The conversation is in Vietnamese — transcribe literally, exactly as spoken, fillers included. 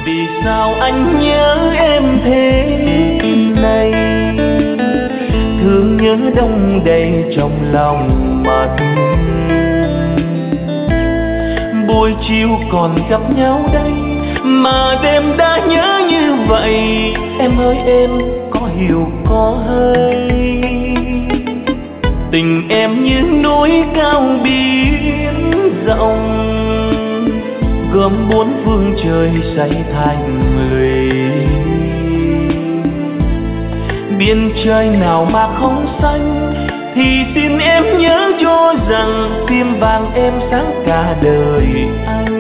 Vì sao anh nhớ em thế này, thương nhớ đông đầy trong lòng mà thương. Buổi chiều còn gặp nhau đây mà đêm đã nhớ như vậy. Em ơi em có hiểu có hay, tình em như núi cao biển rộng, gom bốn phương trời xây thành lũy. Biển trời nào mà không xanh, thì xin em nhớ cho rằng tim vàng em sáng cả đời anh.